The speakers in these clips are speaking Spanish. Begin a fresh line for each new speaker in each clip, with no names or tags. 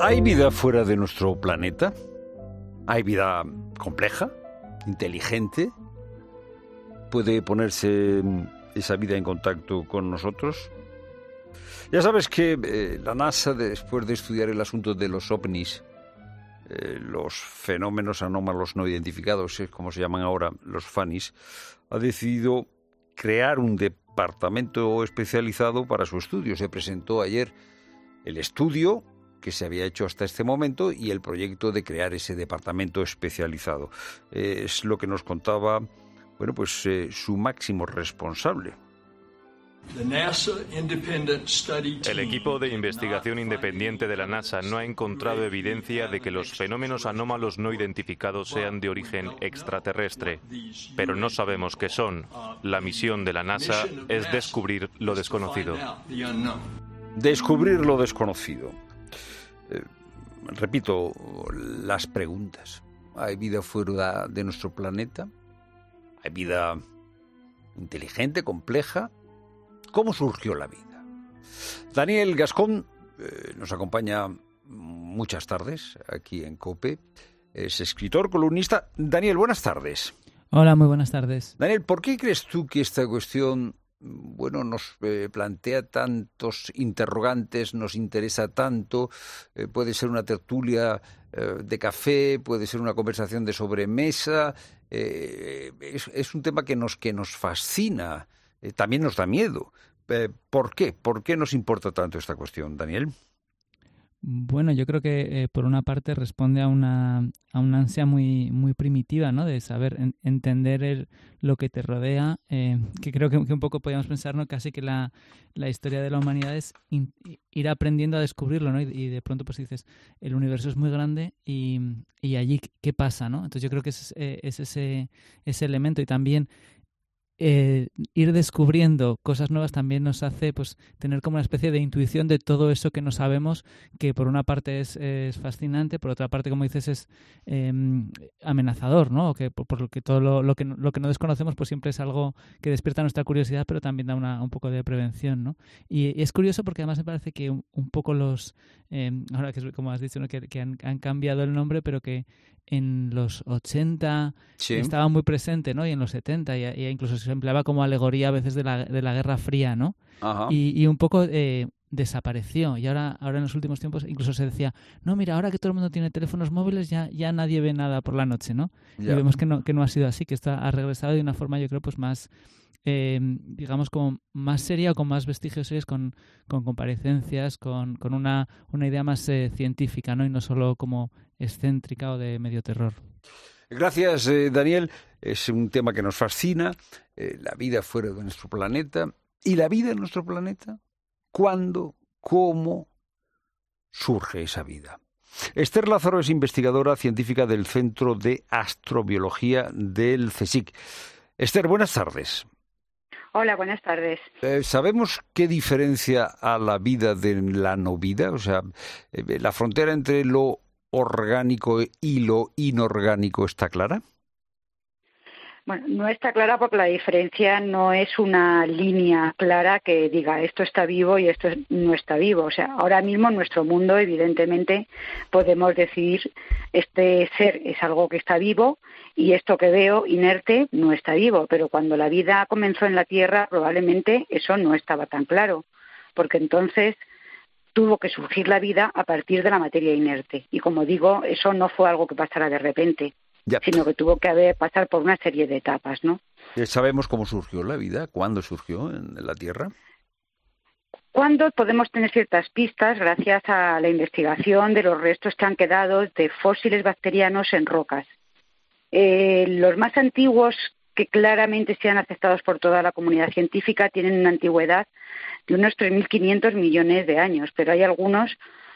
¿Hay vida fuera de nuestro planeta? ¿Hay vida compleja, inteligente? ¿Puede ponerse esa vida en contacto con nosotros? Ya sabes que la NASA, después de estudiar el asunto de los ovnis, los fenómenos anómalos no identificados, como se llaman ahora los FANIs, ha decidido crear un departamento especializado para su estudio. Se presentó ayer el estudio que se había hecho hasta este momento y el proyecto de crear ese departamento especializado. Es lo que nos contaba, su máximo responsable.
El equipo de investigación independiente de la NASA no ha encontrado evidencia de que los fenómenos anómalos no identificados sean de origen extraterrestre, pero no sabemos qué son. La misión de la NASA es descubrir lo desconocido.
Descubrir lo desconocido. Repito las preguntas. ¿Hay vida fuera de nuestro planeta? ¿Hay vida inteligente, compleja? ¿Cómo surgió la vida? Daniel Gascón nos acompaña muchas tardes aquí en COPE. Es escritor, columnista. Daniel, buenas tardes.
Hola, muy buenas tardes.
Daniel, ¿por qué crees tú que esta cuestión nos plantea tantos interrogantes, nos interesa tanto? Puede ser una tertulia de café, puede ser una conversación de sobremesa. Es un tema que nos fascina. También nos da miedo. ¿Por qué? ¿Por qué nos importa tanto esta cuestión, Daniel?
Bueno, yo creo que por una parte responde a una ansia muy primitiva, ¿no? De saber entender lo que te rodea, que creo que un poco podríamos pensar, ¿no? Casi que la historia de la humanidad es ir aprendiendo a descubrirlo, ¿no? Y de pronto pues dices, el universo es muy grande y allí, ¿qué pasa, no? Entonces yo creo que es ese elemento, y también ir descubriendo cosas nuevas también nos hace pues tener como una especie de intuición de todo eso que no sabemos, que por una parte es fascinante, por otra parte, como dices, es amenazador, ¿no? Que por lo que todo lo que no desconocemos pues siempre es algo que despierta nuestra curiosidad, pero también da un poco de prevención, ¿no? Y es curioso porque además me parece que un poco los ahora que como has dicho, ¿no? que han cambiado el nombre, pero que en los 80
sí,
estaba muy presente, ¿no? Y en los 70 y incluso se empleaba como alegoría a veces de la Guerra Fría, ¿no?
Ajá.
Y un poco desapareció. Y ahora en los últimos tiempos incluso se decía, no, mira, ahora que todo el mundo tiene teléfonos móviles ya nadie ve nada por la noche, ¿no?
Ya.
Y vemos que no ha sido así, que esto ha regresado de una forma, yo creo, pues más digamos como más seria, o con más vestigios serios, con comparecencias, con una idea más científica, ¿no? Y no solo como excéntrica o de medio terror.
Gracias, Daniel. Es un tema que nos fascina, la vida fuera de nuestro planeta. ¿Y la vida en nuestro planeta? ¿Cuándo? ¿Cómo surge esa vida? Esther Lázaro es investigadora científica del Centro de Astrobiología del CSIC. Esther, buenas tardes.
Hola, buenas tardes.
¿Sabemos qué diferencia a la vida de la no vida? O sea, ¿la frontera entre lo orgánico y lo inorgánico está clara?
Bueno, no está clara porque la diferencia no es una línea clara que diga esto está vivo y esto no está vivo. O sea, ahora mismo en nuestro mundo, evidentemente, podemos decir este ser es algo que está vivo y esto que veo inerte no está vivo. Pero cuando la vida comenzó en la Tierra, probablemente eso no estaba tan claro, porque entonces tuvo que surgir la vida a partir de la materia inerte. Y como digo, eso no fue algo que pasara de repente,
ya,
sino que tuvo que pasar por una serie de etapas, ¿no?
¿Sabemos cómo surgió la vida? ¿Cuándo surgió en la Tierra?
¿Cuándo? Podemos tener ciertas pistas gracias a la investigación de los restos que han quedado de fósiles bacterianos en rocas. Los más antiguos, que claramente sean aceptados por toda la comunidad científica, tienen una antigüedad de unos 3.500 millones de años, pero hay algunas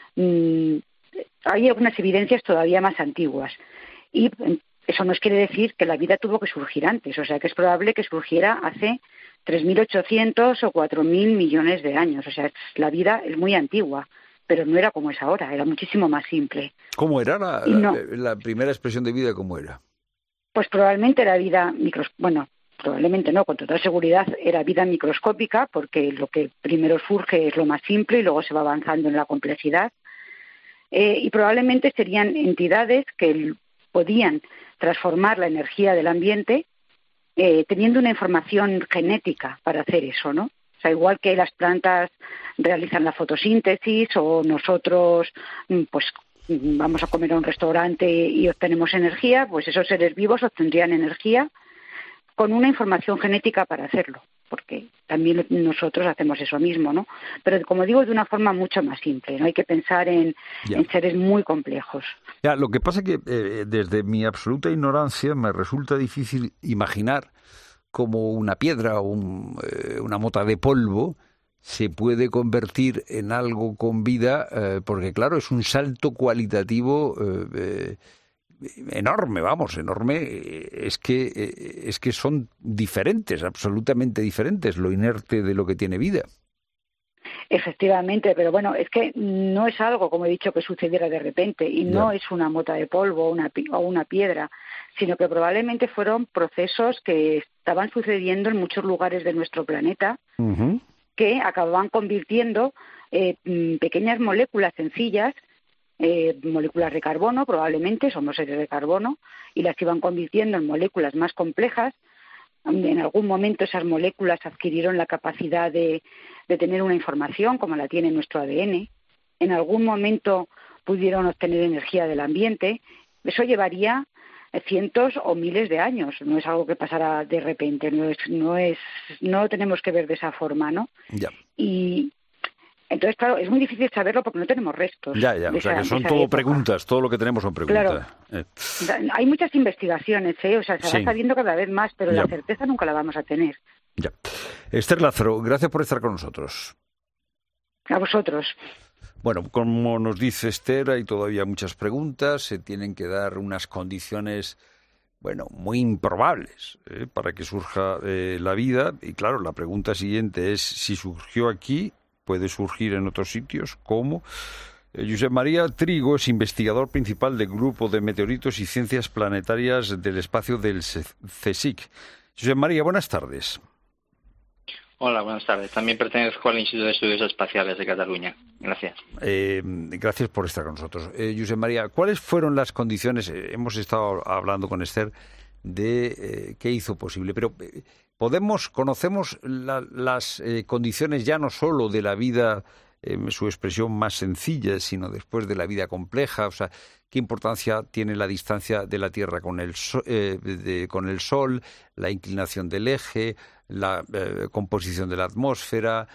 evidencias todavía más antiguas. Y eso nos quiere decir que la vida tuvo que surgir antes, o sea que es probable que surgiera hace 3.800 o 4.000 millones de años. O sea, la vida es muy antigua, pero no era como es ahora, era muchísimo más simple.
¿Cómo era la primera expresión de vida? ¿Cómo era?
Pues probablemente era vida probablemente no, con total seguridad era vida microscópica, porque lo que primero surge es lo más simple y luego se va avanzando en la complejidad. y probablemente serían entidades que podían transformar la energía del ambiente teniendo una información genética para hacer eso, ¿no? O sea, igual que las plantas realizan la fotosíntesis o nosotros, pues, vamos a comer a un restaurante y obtenemos energía, pues esos seres vivos obtendrían energía con una información genética para hacerlo, porque también nosotros hacemos eso mismo, ¿no? Pero, como digo, de una forma mucho más simple, no hay que pensar en seres muy complejos.
Ya, lo que pasa es que desde mi absoluta ignorancia me resulta difícil imaginar cómo una piedra o una mota de polvo se puede convertir en algo con vida, porque claro, es un salto cualitativo enorme, es que son diferentes, absolutamente diferentes, lo inerte de lo que tiene vida.
Efectivamente, pero bueno, es que no es algo, como he dicho, que sucediera de repente, y no es una mota de polvo o una piedra, sino que probablemente fueron procesos que estaban sucediendo en muchos lugares de nuestro planeta, que acababan convirtiendo pequeñas moléculas sencillas, moléculas de carbono, probablemente somos seres de carbono, y las iban convirtiendo en moléculas más complejas. En algún momento esas moléculas adquirieron la capacidad de tener una información como la tiene nuestro ADN. En algún momento pudieron obtener energía del ambiente. Eso llevaría cientos o miles de años. No es algo que pasará de repente. No lo tenemos que ver de esa forma, ¿no?
Ya.
Y entonces, claro, es muy difícil saberlo porque no tenemos restos.
Ya. O sea, que son todo época. Preguntas. Todo lo que tenemos son preguntas.
Claro. Hay muchas investigaciones, o sea, se va sabiendo cada vez más, pero la certeza nunca la vamos a tener.
Ya. Esther Lázaro, gracias por estar con nosotros.
A vosotros.
Bueno, como nos dice Esther, hay todavía muchas preguntas. Se tienen que dar unas condiciones, muy improbables para que surja la vida. Y claro, la pregunta siguiente es si surgió aquí, puede surgir en otros sitios, ¿cómo? Josep María Trigo es investigador principal del Grupo de Meteoritos y Ciencias Planetarias del Espacio del CSIC. Josep María, buenas tardes.
Hola, buenas tardes. También pertenezco al Instituto de Estudios Espaciales de Cataluña. Gracias.
Gracias por estar con nosotros. Josep María, ¿cuáles fueron las condiciones? Hemos estado hablando con Esther de qué hizo posible, pero conocemos las condiciones ya no solo de la vida en su expresión más sencilla, sino después de la vida compleja. O sea, ¿qué importancia tiene la distancia de la Tierra con el Sol, la inclinación del eje, la composición de la atmósfera?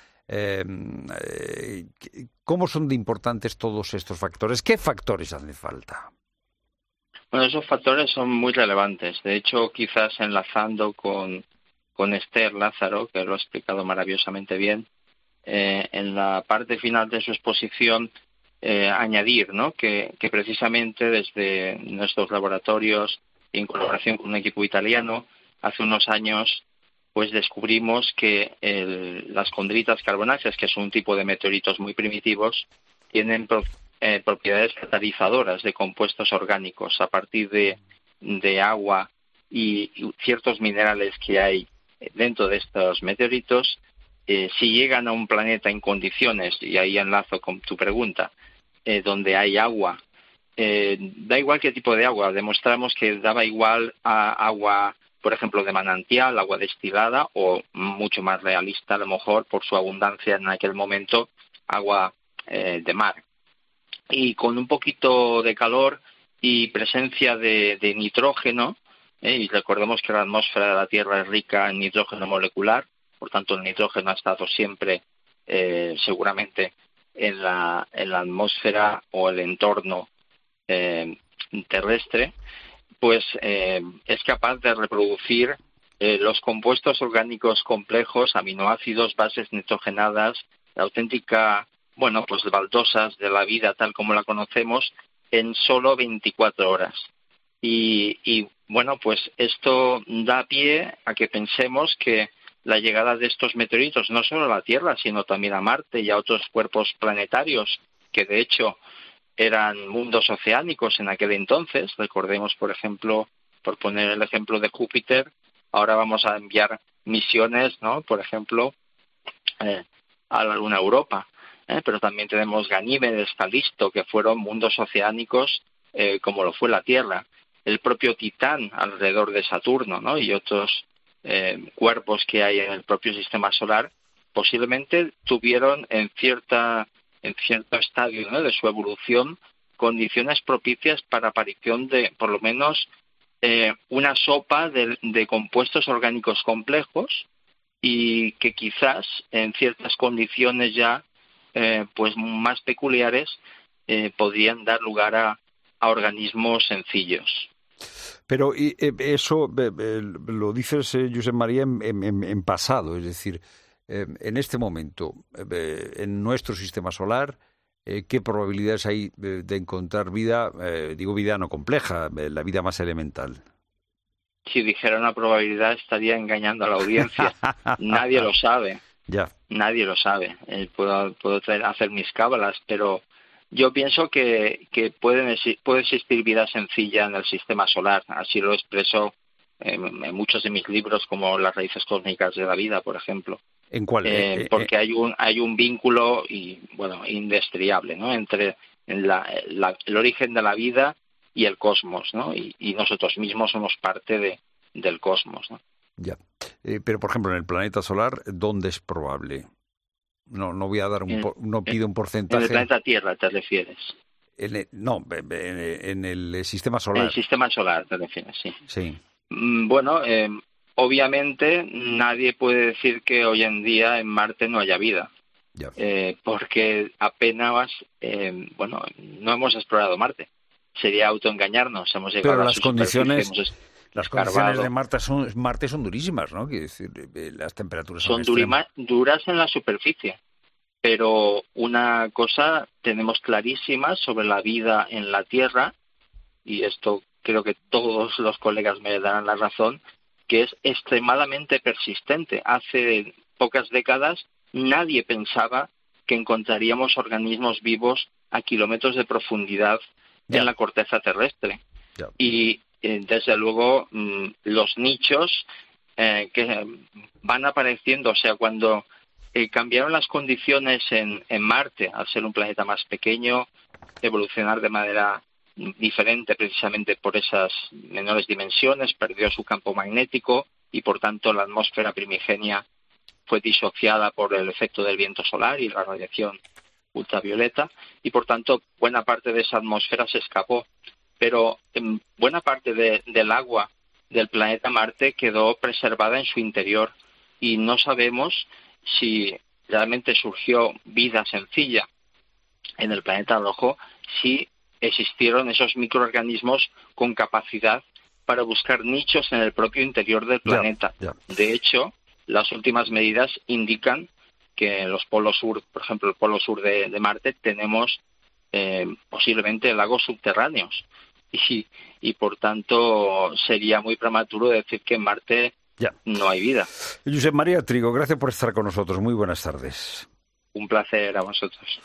¿Cómo son de importantes todos estos factores? ¿Qué factores hacen falta?
Bueno, esos factores son muy relevantes. De hecho, quizás enlazando con Esther Lázaro, que lo ha explicado maravillosamente bien, en la parte final de su exposición, añadir, ¿no?, que precisamente desde nuestros laboratorios y en colaboración con un equipo italiano, hace unos años pues descubrimos que las condritas carbonáceas, que son un tipo de meteoritos muy primitivos, tienen propiedades catalizadoras de compuestos orgánicos a partir de agua y ciertos minerales que hay dentro de estos meteoritos. Si llegan a un planeta en condiciones, y ahí enlazo con tu pregunta, donde hay agua, da igual qué tipo de agua, demostramos que daba igual a agua, por ejemplo, de manantial, agua destilada, o mucho más realista, a lo mejor, por su abundancia en aquel momento, agua de mar. Y con un poquito de calor y presencia de nitrógeno, y recordemos que la atmósfera de la Tierra es rica en nitrógeno molecular, por tanto el nitrógeno ha estado siempre seguramente en la atmósfera o el entorno terrestre, pues es capaz de reproducir los compuestos orgánicos complejos, aminoácidos, bases nitrogenadas, la auténtica, pues baldosas de la vida tal como la conocemos, en solo 24 horas. Y pues esto da pie a que pensemos que la llegada de estos meteoritos no solo a la Tierra, sino también a Marte y a otros cuerpos planetarios, que de hecho eran mundos oceánicos en aquel entonces. Recordemos, por ejemplo, por poner el ejemplo de Júpiter, ahora vamos a enviar misiones, ¿no?, por ejemplo, a la Luna Europa. pero también tenemos Ganímedes, Calisto, que fueron mundos oceánicos como lo fue la Tierra. El propio Titán alrededor de Saturno, ¿no? Y otros cuerpos que hay en el propio sistema solar, posiblemente tuvieron en cierto estadio, ¿no?, de su evolución condiciones propicias para aparición de, por lo menos, una sopa de compuestos orgánicos complejos, y que quizás en ciertas condiciones ya pues más peculiares podrían dar lugar a organismos sencillos.
Pero eso lo dices, Josep María, en pasado, es decir, en este momento, en nuestro sistema solar, ¿qué probabilidades hay de encontrar vida, digo vida no compleja, la vida más elemental?
Si dijera una probabilidad estaría engañando a la audiencia. Nadie lo sabe.
Ya.
Nadie lo sabe. Puedo hacer mis cábalas, pero yo pienso que puede existir vida sencilla en el sistema solar. Así lo expreso en muchos de mis libros, como Las raíces cósmicas de la vida, por ejemplo.
¿En cuál?
Porque hay un vínculo indestriable, ¿no?, entre el origen de la vida y el cosmos, ¿no? Y nosotros mismos somos parte del cosmos, ¿no?
Ya. Pero, por ejemplo, en el planeta solar, ¿dónde es probable? No voy a dar no pido un porcentaje.
En el planeta Tierra, ¿te refieres?
En el sistema solar.
En el sistema solar, ¿te refieres? Sí.
Sí.
Bueno, obviamente nadie puede decir que hoy en día en Marte no haya vida.
Ya.
Porque apenas, no hemos explorado Marte. Sería autoengañarnos. Hemos llegado
pero
a las
condiciones de Marte son durísimas, ¿no? Quiere decir, las temperaturas son
duras en la superficie. Pero una cosa tenemos clarísima sobre la vida en la Tierra, y esto creo que todos los colegas me darán la razón, que es extremadamente persistente. Hace pocas décadas nadie pensaba que encontraríamos organismos vivos a kilómetros de profundidad en la corteza terrestre.
Ya.
Y desde luego los nichos que van apareciendo, o sea, cuando cambiaron las condiciones en Marte, al ser un planeta más pequeño, evolucionar de manera diferente precisamente por esas menores dimensiones, perdió su campo magnético y por tanto la atmósfera primigenia fue disociada por el efecto del viento solar y la radiación ultravioleta, y por tanto buena parte de esa atmósfera se escapó, pero buena parte del agua del planeta Marte quedó preservada en su interior, y no sabemos si realmente surgió vida sencilla en el planeta rojo, si existieron esos microorganismos con capacidad para buscar nichos en el propio interior del planeta. De hecho, las últimas medidas indican que en los polos sur, por ejemplo, el polo sur de Marte, tenemos posiblemente lagos subterráneos. Y por tanto sería muy prematuro decir que en Marte no hay vida.
Josep María Trigo, gracias por estar con nosotros. Muy buenas tardes.
Un placer a vosotros.